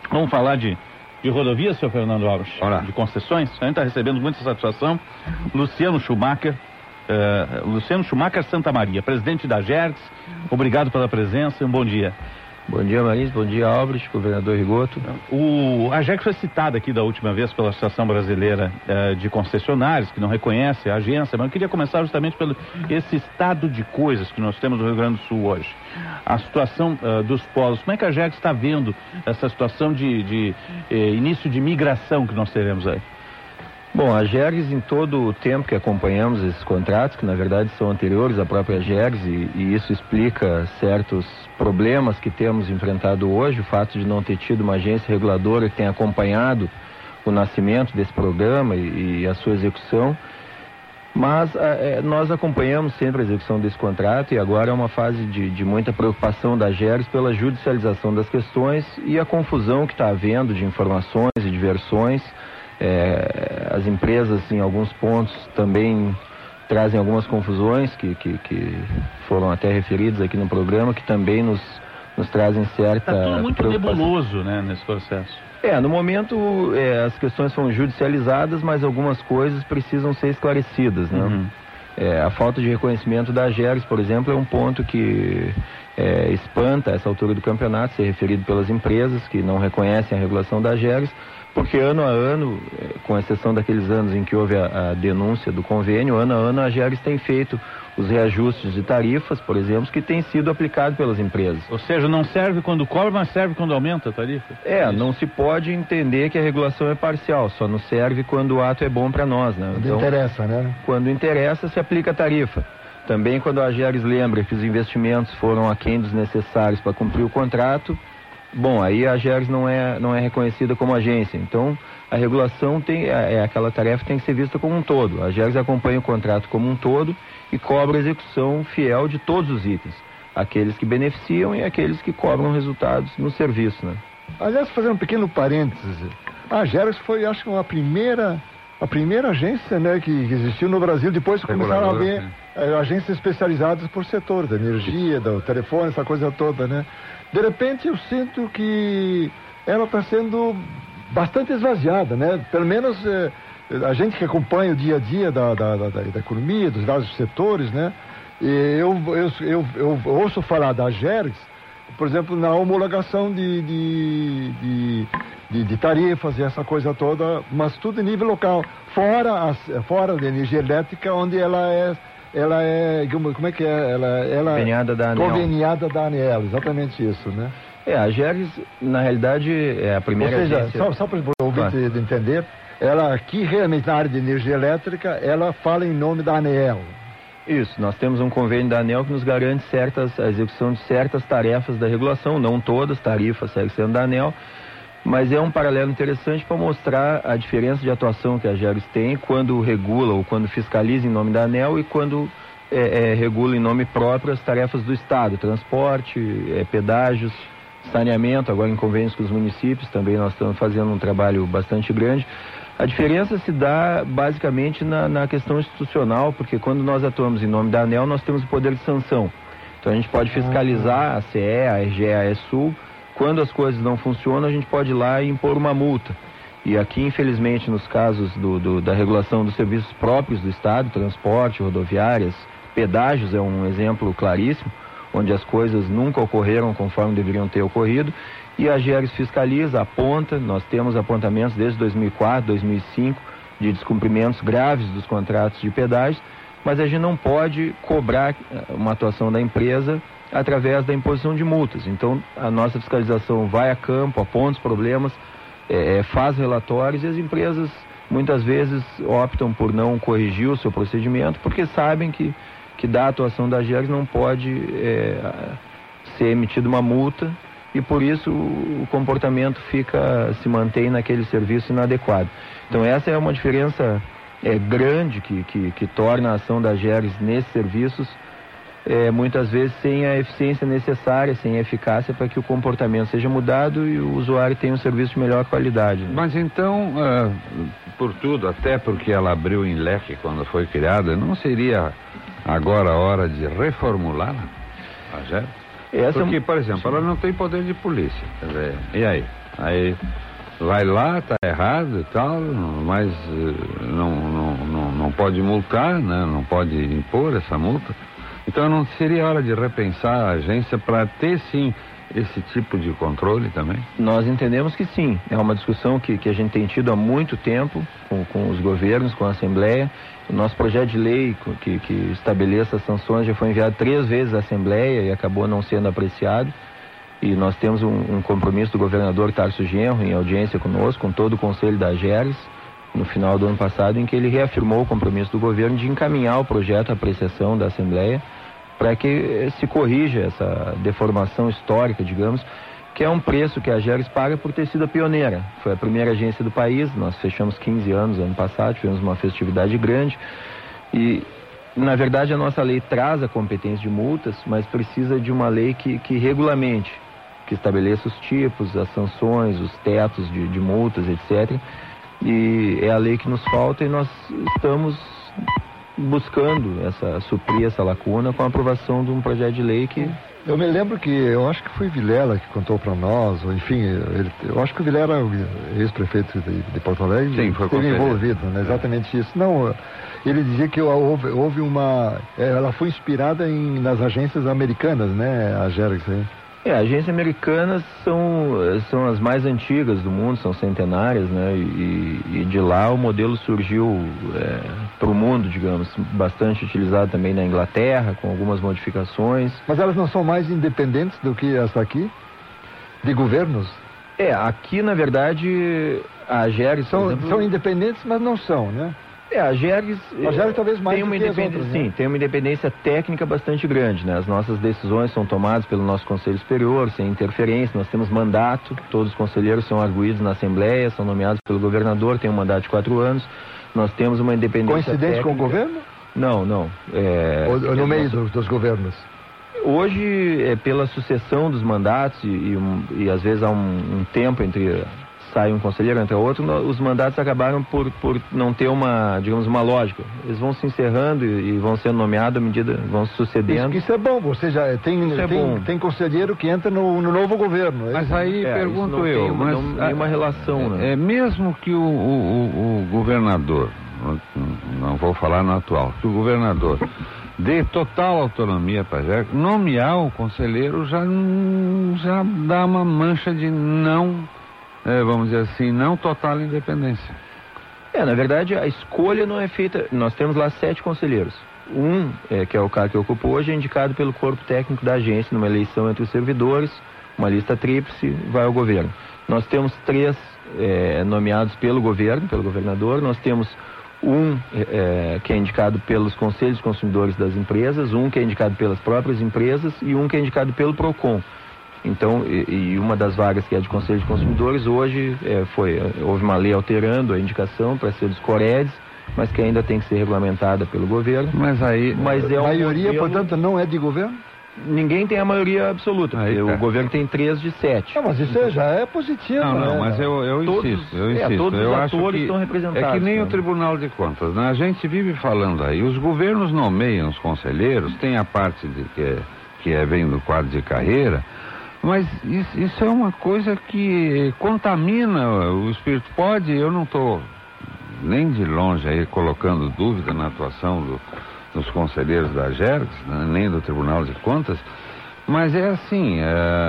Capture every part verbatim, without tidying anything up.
Vamos falar de, de rodovia, senhor Fernando Alves? Olá. De concessões? A gente está recebendo muita satisfação. Luciano Schumacher, uh, Luciano Schumacher Santa Maria, presidente da Agergs, obrigado pela presença e um bom dia. Bom dia, Marins, bom dia, Álvares, governador Rigoto. O a Agergs foi citada aqui da última vez pela Associação Brasileira uh, de Concessionários, que não reconhece a agência, mas eu queria começar justamente pelo esse estado de coisas que nós temos no Rio Grande do Sul hoje. A situação uh, dos polos, como é que a Agergs está vendo essa situação de, de eh, início de migração que nós teremos aí? Bom, a Agergs, em todo o tempo que acompanhamos esses contratos, que na verdade são anteriores à própria Agergs, e, e isso explica certos problemas que temos enfrentado hoje, o fato de não ter tido uma agência reguladora que tenha acompanhado o nascimento desse programa e, e a sua execução, mas é, nós acompanhamos sempre a execução desse contrato e agora é uma fase de, de muita preocupação da Agergs pela judicialização das questões e a confusão que está havendo de informações e de versões. É, as empresas, em alguns pontos, também trazem algumas confusões que, que, que foram até referidas aqui no programa, que também nos, nos trazem certa... Está tudo muito nebuloso, né, nesse processo. É, no momento é, as questões foram judicializadas, mas algumas coisas precisam ser esclarecidas, né? Uhum. É, a falta de reconhecimento da Agergs, por exemplo, é um ponto que é, espanta essa altura do campeonato, ser referido pelas empresas que não reconhecem a regulação da Agergs, porque ano a ano, com exceção daqueles anos em que houve a, a denúncia do convênio, ano a ano a Agergs tem feito os reajustes de tarifas, por exemplo, que têm sido aplicados pelas empresas. Ou seja, não serve quando cobra, mas serve quando aumenta a tarifa? É, Isso. Não se pode entender que a regulação é parcial, só não serve quando o ato é bom para nós, né? Quando então, interessa, né? Quando interessa, se aplica a tarifa. Também quando a Agergs lembra que os investimentos foram aquém dos necessários para cumprir o contrato, bom, aí a Agergs não é, não é reconhecida como agência. Então, a regulação tem, é aquela tarefa que tem que ser vista como um todo. A Agergs acompanha o contrato como um todo e cobra a execução fiel de todos os itens. Aqueles que beneficiam e aqueles que cobram resultados no serviço, né? Aliás, fazer um pequeno parênteses, a Agergs foi, acho que, a primeira, a primeira agência, né, que existiu no Brasil, depois começaram a haver é, agências especializadas por setor, da energia, do telefone, essa coisa toda, né? De repente eu sinto que ela está sendo bastante esvaziada, né? Pelo menos eh, a gente que acompanha o dia a dia da, da, da, da economia, dos vários setores, né? E eu, eu, eu, eu ouço falar da Agergs, por exemplo, na homologação de, de, de, de, de tarifas e essa coisa toda, mas tudo em nível local, fora, as, fora da energia elétrica, onde ela é... Ela é, como é que é? Ela, ela conveniada da ANEEL. Conveniada da ANEEL, exatamente isso, né? É, a Agergs, na realidade, é a primeira Ou seja, agência... só, só para o ouvinte claro. entender, ela aqui realmente na área de energia elétrica, ela fala em nome da ANEEL. Isso, nós temos um convênio da ANEEL que nos garante certas, a execução de certas tarefas da regulação, não todas, tarifas seguem sendo da ANEEL, mas é um paralelo interessante para mostrar a diferença de atuação que a Agergs tem quando regula ou quando fiscaliza em nome da ANEEL e quando é, é, regula em nome próprio as tarefas do Estado, transporte, é, pedágios, saneamento, agora em convênios com os municípios, também nós estamos fazendo um trabalho bastante grande. A diferença se dá basicamente na, na questão institucional, porque quando nós atuamos em nome da ANEEL, nós temos o poder de sanção. Então a gente pode fiscalizar a C E, a R G E, a ESUL. Quando as coisas não funcionam, a gente pode ir lá e impor uma multa. E aqui, infelizmente, nos casos do, do, da regulação dos serviços próprios do Estado, transporte, rodoviárias, pedágios é um exemplo claríssimo, onde as coisas nunca ocorreram conforme deveriam ter ocorrido, e a Agergs fiscaliza, aponta, nós temos apontamentos desde dois mil e quatro, dois mil e cinco, de descumprimentos graves dos contratos de pedágios, mas a gente não pode cobrar uma atuação da empresa através da imposição de multas. Então, a nossa fiscalização vai a campo, aponta os problemas, é, faz relatórios e as empresas muitas vezes optam por não corrigir o seu procedimento porque sabem que, que da atuação da Agergs não pode é, ser emitida uma multa e por isso o comportamento fica, se mantém naquele serviço inadequado. Então essa é uma diferença é, grande que, que, que torna a ação da Agergs nesses serviços É, muitas vezes sem a eficiência necessária, sem a eficácia para que o comportamento seja mudado e o usuário tenha um serviço de melhor qualidade. Né? Mas então, uh, por tudo, até porque ela abriu em leque quando foi criada, não seria agora a hora de reformulá-la? A Agergs? Porque, por exemplo, ela não tem poder de polícia. Quer dizer, e aí? Aí vai lá, tá errado e tal, mas não, não, não, não pode multar, né? Não pode impor essa multa. Então não seria hora de repensar a agência para ter sim esse tipo de controle também? Nós entendemos que sim. É uma discussão que, que a gente tem tido há muito tempo com, com os governos, com a Assembleia. O nosso projeto de lei que, que estabeleça as sanções já foi enviado três vezes à Assembleia e acabou não sendo apreciado. E nós temos um, um compromisso do governador Tarso Genro em audiência conosco, com todo o Conselho da Ageres, no final do ano passado, em que ele reafirmou o compromisso do governo de encaminhar o projeto à apreciação da Assembleia para que se corrija essa deformação histórica, digamos, que é um preço que a Ageres paga por ter sido a pioneira. Foi a primeira agência do país, nós fechamos quinze anos ano passado, tivemos uma festividade grande e, na verdade, a nossa lei traz a competência de multas, mas precisa de uma lei que, que regulamente, que estabeleça os tipos, as sanções, os tetos de, de multas, etcétera. E é a lei que nos falta e nós estamos buscando essa, suprir essa lacuna com a aprovação de um projeto de lei que... Eu me lembro que, eu acho que foi Vilela que contou para nós, ou enfim, ele, eu acho que o Vilela, ex-prefeito de, de Porto Alegre, sim, foi esteve envolvido, né? Exatamente isso. Não, ele dizia que houve, houve uma... Ela foi inspirada em, nas agências americanas, né, a Ageres aí. É, agências americanas são, são as mais antigas do mundo, são centenárias, né? E, e de lá o modelo surgiu é, para o mundo, digamos, bastante utilizado também na Inglaterra, com algumas modificações. Mas elas não são mais independentes do que essa aqui? De governos? É, aqui na verdade a Ageres... São, exemplo, são independentes, mas não são, né? É, a Ageres, a Ageres talvez mais tem uma do que as independência, outras, sim, né? tem uma independência técnica bastante grande, né? As nossas decisões são tomadas pelo nosso Conselho Superior, sem interferência, nós temos mandato, todos os conselheiros são arguídos na Assembleia, são nomeados pelo governador, tem um mandato de quatro anos, nós temos uma independência Coincidente técnica. com o governo? Não, não. É, Ou, no é meio nosso... dos, dos governos? Hoje, é pela sucessão dos mandatos e, e, um, e às vezes há um, um tempo entre... sai um conselheiro, entra outro, os mandatos acabaram por, por não ter uma, digamos, uma lógica. Eles vão se encerrando e, e vão sendo nomeados à medida, vão se sucedendo. Isso, isso é bom, você já tem, é tem, tem conselheiro que entra no, no novo governo. É mas aí é, pergunto não eu, tem uma, mas não, nenhuma relação, é, né? é mesmo que o, o, o governador, não vou falar no atual, que o governador dê total autonomia para a Ageres, nomear o conselheiro já, já dá uma mancha de não... É, vamos dizer assim, não total independência. É, na verdade, a escolha não é feita... Nós temos lá sete conselheiros. Um, é, que é o cargo que eu ocupo hoje, é indicado pelo corpo técnico da agência numa eleição entre os servidores, uma lista tríplice, vai ao governo. Nós temos três é, nomeados pelo governo, pelo governador. Nós temos um é, que é indicado pelos conselhos de consumidores das empresas, um que é indicado pelas próprias empresas e um que é indicado pelo PROCON. Então, e, e uma das vagas que é de Conselho de Consumidores, hoje é, foi, houve uma lei alterando a indicação para ser dos Coredes, mas que ainda tem que ser regulamentada pelo governo. Mas aí... Mas é a maioria, modelo... portanto, não é de governo? Ninguém tem a maioria absoluta. Aí, o tá. governo tem três de sete. Não, mas isso já é positivo. Não, não, né? mas eu, eu Todos, insisto, eu insisto. É, todos eu os acho atores que estão representados. É que nem né? o Tribunal de Contas, né? A gente vive falando aí, os governos nomeiam os conselheiros, tem a parte de que, é, que é, vem do quadro de carreira, mas isso, isso é uma coisa que contamina o espírito. Pode, eu não estou nem de longe aí colocando dúvida na atuação do, dos conselheiros da Ageres, né? Nem do Tribunal de Contas, mas é assim, é,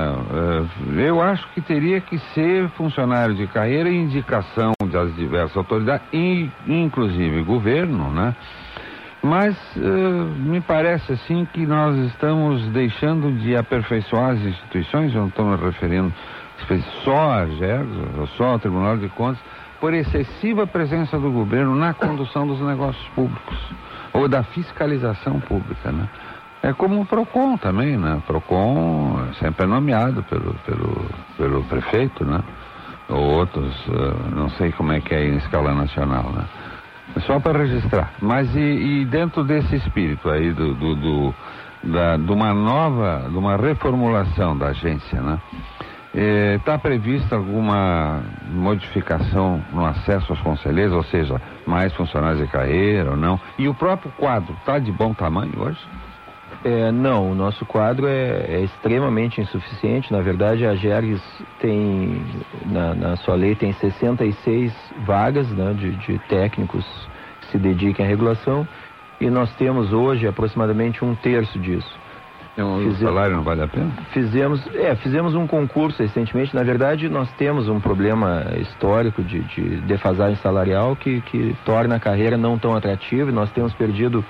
é, eu acho que teria que ser funcionário de carreira e indicação das diversas autoridades, e, inclusive governo, né? Mas uh, me parece assim que nós estamos deixando de aperfeiçoar as instituições, eu não estou me referindo só a Ageres, só ao Tribunal de Contas, por excessiva presença do governo na condução dos negócios públicos, ou da fiscalização pública, né? É como o PROCON também, né? O PROCON sempre é nomeado pelo, pelo, pelo prefeito, né? Ou outros, uh, não sei como é que é em escala nacional, né? Só para registrar. Mas e, e dentro desse espírito aí do, do, do da, de uma nova, de uma reformulação da agência, né? Está prevista alguma modificação no acesso aos conselheiros, ou seja, mais funcionários de carreira ou não? E o próprio quadro está de bom tamanho hoje? É, não, o nosso quadro é, é extremamente insuficiente. Na verdade, a Ageres tem, na, na sua lei tem sessenta e seis vagas, né, de, de técnicos que se dediquem à regulação, e nós temos hoje aproximadamente um terço disso. Então, o salário não vale a pena? Fizemos, é, fizemos um concurso recentemente. Na verdade, nós temos um problema histórico de, de defasagem salarial que, que torna a carreira não tão atrativa, e nós temos perdido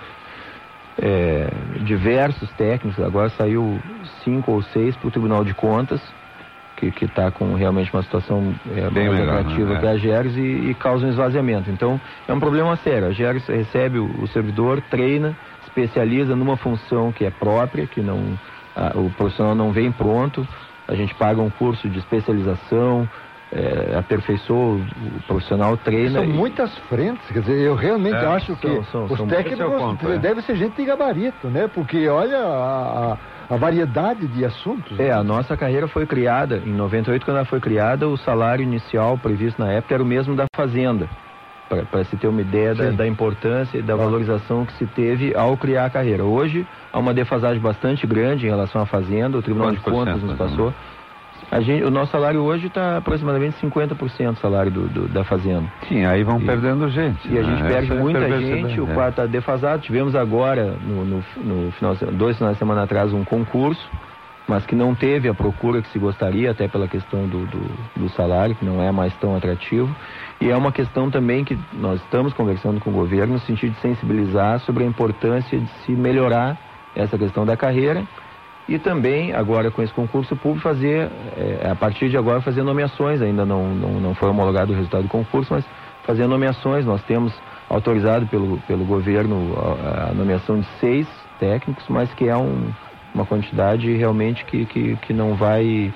é, diversos técnicos. Agora saiu cinco ou seis para o Tribunal de Contas, que está com realmente uma situação é, bem mais atrativa, né, para a Ageres, e, e causa um esvaziamento. Então, é um problema sério. A Ageres recebe o, o servidor, treina, especializa numa função que é própria, que não, a, o profissional não vem pronto, a gente paga um curso de especialização, é, aperfeiçoa o, o profissional, treina. São e... muitas frentes, quer dizer, eu realmente é, acho que são, são, os são técnicos ponto, é. devem ser gente de gabarito, né? Porque olha a, a, a variedade de assuntos. É, a nossa carreira foi criada, em noventa e oito, quando ela foi criada, o salário inicial previsto na época era o mesmo da Fazenda, para se ter uma ideia da, da importância e da valorização que se teve ao criar a carreira. Hoje, há uma defasagem bastante grande em relação à Fazenda, o Tribunal de Contas nos passou. A gente, o nosso salário hoje está aproximadamente cinquenta por cento do salário do, do, da Fazenda. Sim, aí vão e, gente. gente. E a gente né? perde Essa muita é gente, bem, o é. quadro está defasado. Tivemos agora, no, no, no final, dois finais de semana atrás, um concurso, mas que não teve a procura que se gostaria, até pela questão do, do, do salário, que não é mais tão atrativo. E é uma questão também que nós estamos conversando com o governo, no sentido de sensibilizar sobre a importância de se melhorar essa questão da carreira, e também, agora com esse concurso público, fazer, é, a partir de agora, fazer nomeações. Ainda não, não, não foi homologado o resultado do concurso, mas fazer nomeações. Nós temos autorizado pelo, pelo governo a, a nomeação de seis técnicos, mas que é um, uma quantidade realmente que, que, que não vai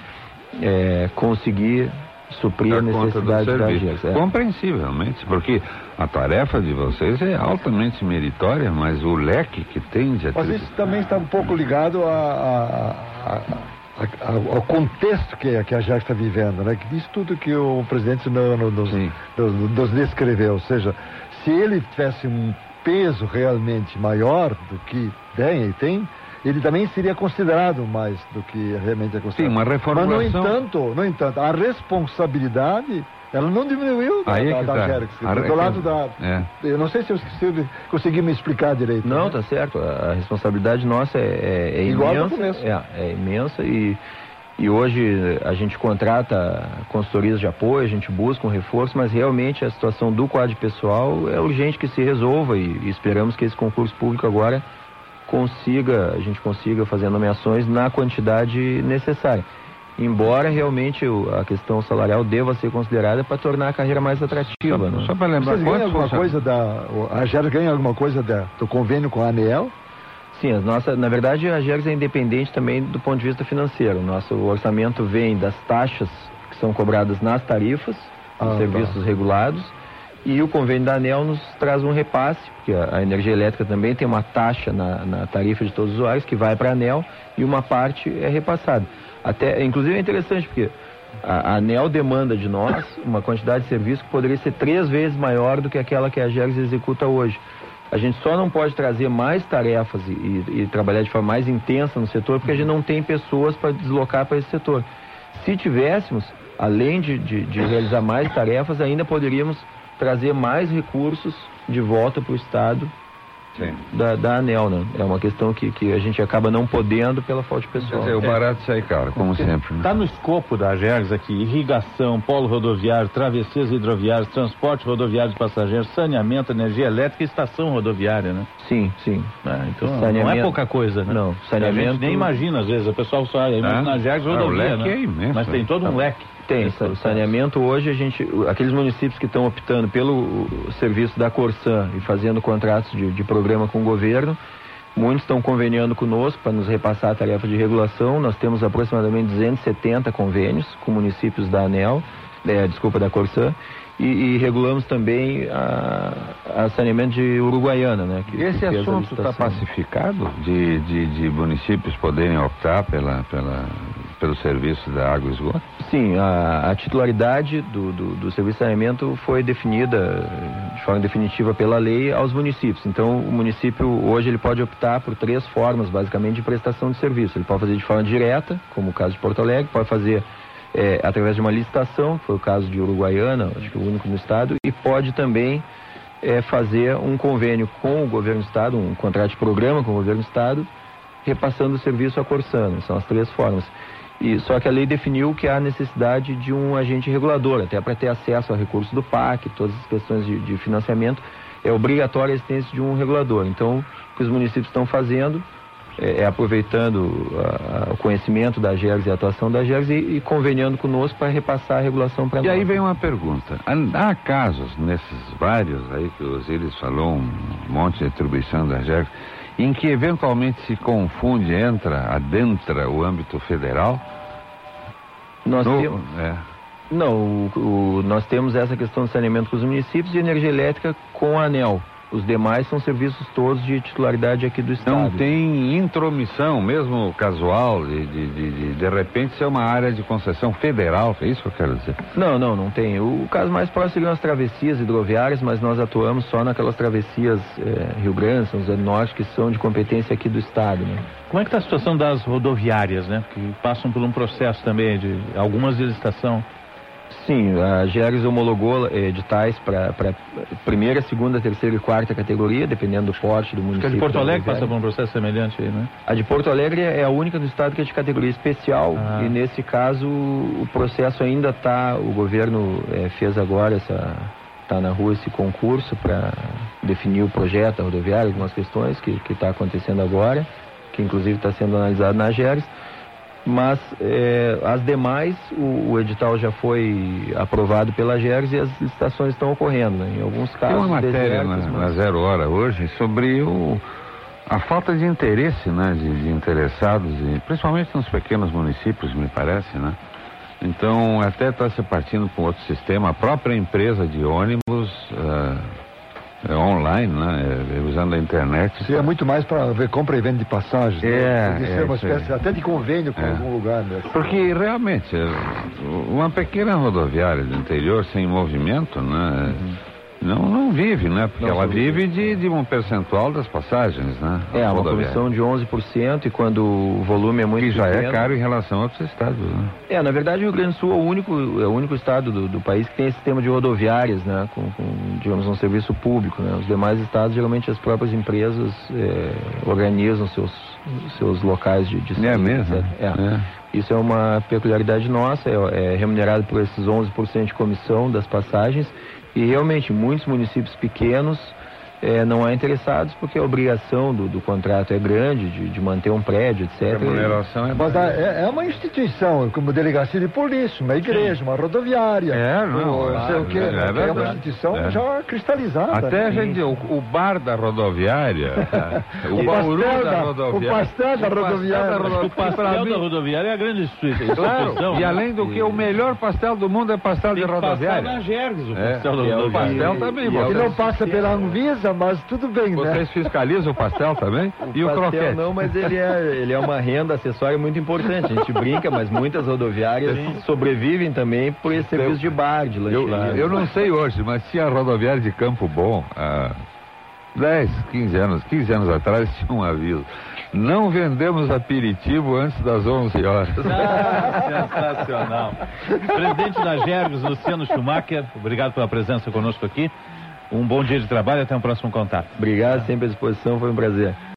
é, conseguir suprir a necessidade da agência. É. Compreensivelmente, porque a tarefa de vocês é altamente meritória, mas o leque que tem de atribuição... Mas isso também está um pouco ligado a, a, a, a, ao contexto que, que a Ageres está vivendo, né? Isso tudo que o presidente no, no, nos, nos, nos descreveu. Ou seja, se ele tivesse um peso realmente maior do que tem e tem, ele também seria considerado mais do que realmente é considerado. Sim, uma reformulação. Mas, no entanto, no entanto, a responsabilidade, ela não diminuiu da, Aí da, é da tá. Ageres. A... Do lado da... É. Eu não sei se eu, se eu consegui me explicar direito. Não, né? Tá certo. A responsabilidade nossa é, é, é igual imensa. No começo. É, é imensa e... E hoje a gente contrata consultorias de apoio, a gente busca um reforço, mas realmente a situação do quadro pessoal é urgente que se resolva, e, e esperamos que esse concurso público agora consiga, a gente consiga fazer nomeações na quantidade necessária. Embora realmente a questão salarial deva ser considerada para tornar a carreira mais atrativa. Só, né? só para lembrar, vocês ganham alguma coisa da... A Ageres ganha alguma coisa da, do convênio com a ANEEL? Sim, a nossa, na verdade a Ageres é independente também do ponto de vista financeiro. O nosso orçamento vem das taxas que são cobradas nas tarifas, ah, dos serviços tá. regulados, e o convênio da ANEEL nos traz um repasse, porque a, a energia elétrica também tem uma taxa na, na tarifa de todos os usuários que vai para a ANEEL, e uma parte é repassada. Até, inclusive é interessante porque a, a ANEEL demanda de nós uma quantidade de serviço que poderia ser três vezes maior do que aquela que a Ageres executa hoje. A gente só não pode trazer mais tarefas e, e, e trabalhar de forma mais intensa no setor porque a gente não tem pessoas para deslocar para esse setor. Se tivéssemos, além de, de, de realizar mais tarefas, ainda poderíamos trazer mais recursos de volta para o Estado da, da ANEEL, né? É uma questão que, que a gente acaba não podendo pela falta de pessoal. Quer dizer, o barato sai caro, como sempre. Está né? no escopo da Ageres aqui, irrigação, polo rodoviário, travessias hidroviárias, transporte rodoviário de passageiros, saneamento, energia elétrica e estação rodoviária, né? Sim, sim. É, então saneamento... não é pouca coisa, né? Não, saneamento... A gente nem imagina, às vezes, o pessoal só imagina a Ageres rodovia, ah, o leque né? É imenso, mas tem todo um leque. Tem, o saneamento hoje, a gente, aqueles municípios que estão optando pelo serviço da Corsan e fazendo contratos de, de programa com o governo, muitos estão conveniando conosco para nos repassar a tarefa de regulação. Nós temos aproximadamente duzentos e setenta convênios com municípios da ANEEL, é, desculpa, da Corsan, e, e regulamos também a, a saneamento de Uruguaiana, né? Que, Esse que assunto está pacificado de, de, de municípios poderem optar pela, pela, pelo serviço da água e esgoto? Sim, a, a titularidade do, do, do serviço de saneamento foi definida de forma definitiva pela lei aos municípios. Então, o município hoje ele pode optar por três formas, basicamente, de prestação de serviço. Ele pode fazer de forma direta, como o caso de Porto Alegre, pode fazer é, através de uma licitação, que foi o caso de Uruguaiana, acho que o único no estado, e pode também é, fazer um convênio com o governo do estado, um contrato de programa com o governo do estado, repassando o serviço à Corsã. São as três formas. E, só que a lei definiu que há necessidade de um agente regulador, até para ter acesso a recursos do P A C, todas as questões de, de financiamento, é obrigatória a existência de um regulador. Então, o que os municípios estão fazendo é, é aproveitando a, a, o conhecimento da Ageres e a atuação da Ageres e, e conveniando conosco para repassar a regulação para nós. E aí vem uma pergunta. Há casos, nesses vários aí que o Osiris falou, um monte de atribuição da Ageres, em que eventualmente se confunde, entra, adentra o âmbito federal? Nós no, temos... É. Não, o, o, nós temos essa questão de saneamento com os municípios e energia elétrica com a ANEEL. Os demais são serviços todos de titularidade aqui do estado. Não tem intromissão, mesmo casual, de de, de, de de repente ser uma área de concessão federal, é isso que eu quero dizer? Não, não, não tem. O, o caso mais próximo seriam as travessias hidroviárias, mas nós atuamos só naquelas travessias é, Rio Grande, São José do Norte, que são de competência aqui do estado, né? Como é que está a situação das rodoviárias, né? Que passam por um processo também de algumas de licitação. Sim, a Ageres homologou editais para primeira, segunda, terceira e quarta categoria, dependendo do porte do município. A de Porto Alegre passa por um processo semelhante aí, né? A de Porto Alegre é a única do estado que é de categoria especial, ah. E nesse caso o processo ainda está, o governo é, fez agora, está na rua esse concurso para definir o projeto da rodoviária, algumas questões que está acontecendo agora, que inclusive está sendo analisado na Ageres. Mas é, as demais, o, o edital já foi aprovado pela Ageres e as licitações estão ocorrendo, né? Em alguns casos. Tem uma matéria na, mas... na Zero Hora hoje sobre o, a falta de interesse, né, de, de interessados, e, principalmente nos pequenos municípios, me parece, né? Então, até está se partindo para um outro sistema. A própria empresa de ônibus uh, é online, né? É, usando a internet. Isso é muito mais para ver compra e venda de passagens. É, né? Isso é, é uma isso espécie é. até de convênio com É. algum lugar, né? Porque realmente, uma pequena rodoviária do interior sem movimento, né? Uhum. Não, não vive, né? Porque não, ela vive de, de um percentual das passagens, né? É, uma comissão de onze por cento, e quando o volume é muito pequeno... Que já pequeno, é caro em relação a outros estados, né? É, na verdade o Rio Grande do Sul é o único, é o único estado do, do país que tem esse sistema de rodoviárias, né? Com, com, digamos, um serviço público, né? Os demais estados, geralmente as próprias empresas é, organizam seus, seus locais de, de É mesmo? É. é. Isso é uma peculiaridade nossa, é, é remunerado por esses onze por cento de comissão das passagens. E realmente, muitos municípios pequenos é, não há interessados, porque a obrigação do, do contrato é grande, de, de manter um prédio, etcétera. A remuneração é... Mas é, é uma instituição, como delegacia de polícia, uma igreja, uma rodoviária. É, não. Ou, Claro, sei o quê, é, é uma instituição é. já cristalizada. Até né? a gente, o, o bar da rodoviária, o, o bauru pastel da, da rodoviária. O pastel da rodoviária. O pastel da rodoviária é a grande instituição. Claro, e além do que o melhor pastel do mundo é pastel Tem de que rodoviária. passar na Gerges, o É, pastel da e o rodoviária. pastel também, Que vocês, não passa pela Anvisa, mas tudo bem, né? vocês fiscalizam o pastel também? O E o pastel croquete? não, mas ele é, ele é uma renda acessória muito importante. A gente brinca, mas muitas rodoviárias sobrevivem também por esse serviço de bar, de Eu, lanche. eu não sei hoje, mas tinha a rodoviária de Campo Bom, há dez, quinze anos, quinze anos atrás, tinha um aviso. Não vendemos aperitivo antes das onze horas. Ah, sensacional. Presidente da Gerges, Luciano Schumacher, obrigado pela presença conosco aqui. Um bom dia de trabalho e até o próximo contato. Obrigado, sempre à disposição, foi um prazer.